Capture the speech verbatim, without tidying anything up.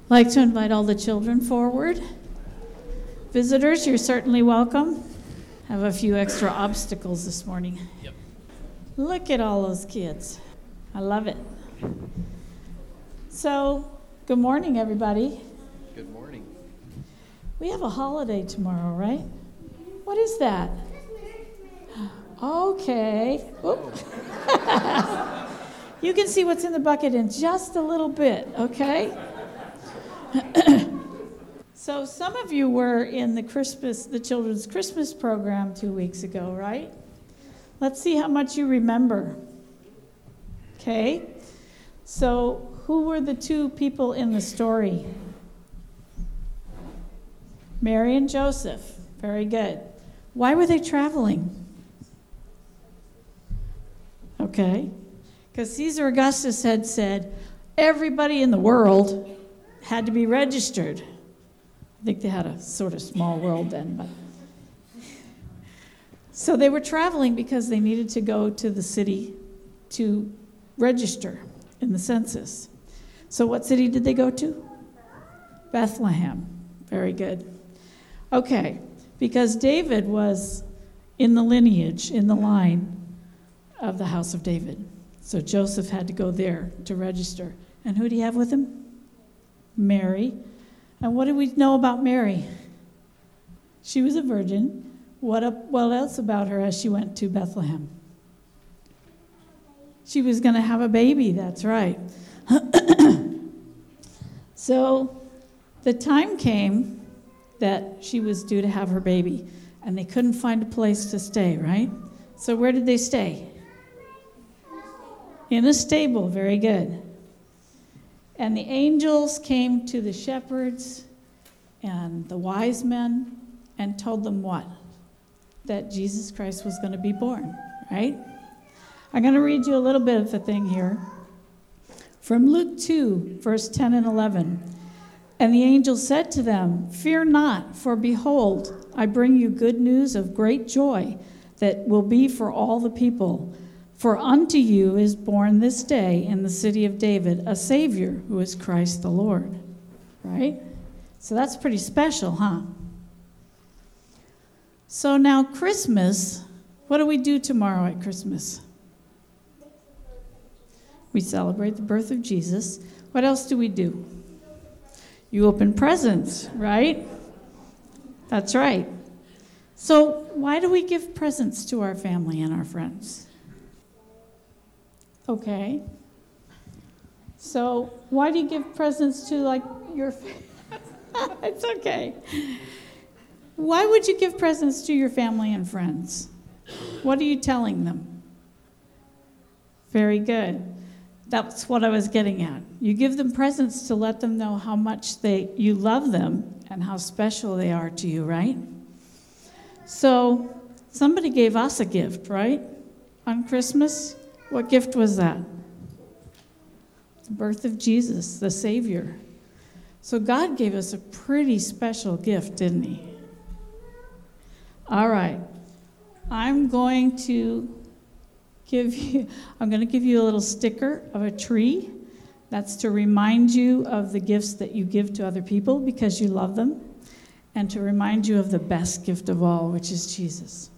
I'd like to invite all the children forward. Visitors, you're certainly welcome. Have a few extra obstacles this morning. Yep. Look at all those kids. I love it. So, good morning, everybody. Good morning. We have a holiday tomorrow, right? What is that? Okay. Oop. You can see what's in the bucket in just a little bit, okay? So some of you were in the Christmas, the children's Christmas program two weeks ago, right? Let's see how much you remember. Okay. So who were the two people in the story? Mary and Joseph. Very good. Why were they traveling? Okay. Because Caesar Augustus had said everybody in the world had to be registered. I think they had a sort of small world then, but. So they were traveling because they needed to go to the city to register in the census. So what city did they go to? Bethlehem. Very good. Okay, because David was in the lineage, in the line of the house of David. So Joseph had to go there to register. And who do you have with him? Mary. And what do we know about Mary? She was a virgin. What, up, what else about her as she went to Bethlehem? She was going to have a baby, that's right. So the time came that she was due to have her baby, and they couldn't find a place to stay, right? So where did they stay? In a stable, very good. And the angels came to the shepherds and the wise men and told them what? That Jesus Christ was going to be born, right? I'm going to read you a little bit of the thing here. From Luke two, verse ten and eleven. And the angel said to them, "Fear not, for behold, I bring you good news of great joy that will be for all the people. For unto you is born this day in the city of David a Savior, who is Christ the Lord." Right? So that's pretty special, huh? So now Christmas, what do we do tomorrow at Christmas? We celebrate the birth of Jesus. What else do we do? You open presents, right? That's right. So why do we give presents to our family and our friends? Okay. So why do you give presents to, like, your... It's okay. Why would you give presents to your family and friends? What are you telling them? Very good. That's what I was getting at. You give them presents to let them know how much they you love them and how special they are to you, right? So somebody gave us a gift, right? On Christmas. What gift was that? The birth of Jesus, the Savior. So God gave us a pretty special gift, didn't he? All right. I'm going to give you, I'm going to give you a little sticker of a tree. That's to remind you of the gifts that you give to other people because you love them, and to remind you of the best gift of all, which is Jesus.